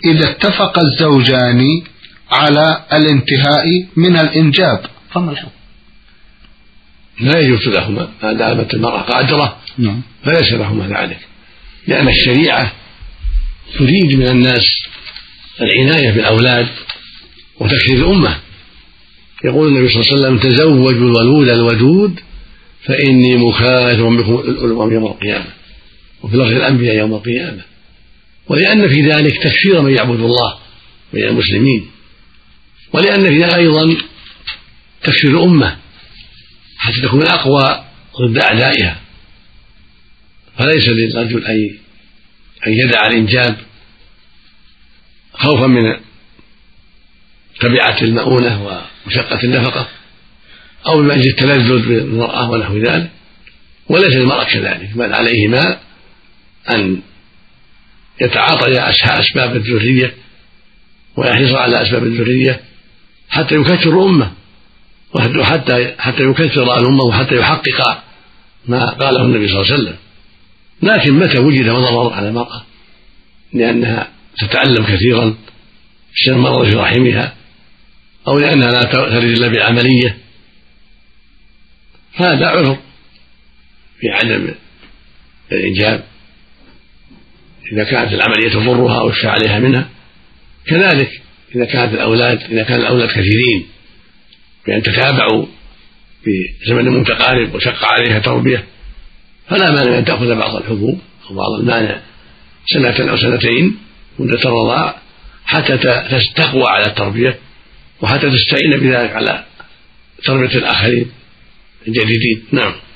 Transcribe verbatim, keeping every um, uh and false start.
إذا اتفق الزوجان على الانتهاء من الإنجاب فما الحكم؟ لا يجوز لهما ما دامت المرأة قادرة فليس لهما ذلك، لأن الشريعة تريد من الناس العناية بالأولاد وتكثير الأمة. يقول النبي صلى الله عليه وسلم: تزوجوا الولود الودود فإني مكاثر بكم الأمم يوم القيامة، وفي لفظ الأنبياء يوم القيامة. ولأن في ذلك تكثير من يعبد الله من المسلمين، ولأن في ذلك أيضا تكثير الأمة حتى تكون أقوى ضد أعدائها. فليس للرجل أن يدع الإنجاب خوفا من تبعة المؤونة ومشقة النفقة أو من أجل التلذذ بالمرأة ونحو ذلك، وليس للمرأة كذلك، بل عليهما أن يتعاطيا أسباب الذرية ويحرص على أسباب الذرية حتى يكثر الأمة وحتى حتى يكثر الأمة وحتى يحقق ما قاله النبي صلى الله عليه وسلم. لكن متى وجد مضر على المرأة لأنها تتعلم كثيرا بسبب مرض في رحمها أو لأنها لا تريد إلا بعملية، هذا عذر في عدم الإنجاب إذا كانت العملية تضرها أو يخشى عليها منها. كذلك إذا كانت الأولاد إذا كان الأولاد كثيرين بأن تتابعوا في زمن متقارب وشق عليها تربية فلا مانع أن تأخذ بعض الحبوب أو بعض المانع سنة أو سنتين مدة الرضاع حتى تقوى على التربية وحتى تستعين بذلك على تربية الآخرين الجديدين. نعم.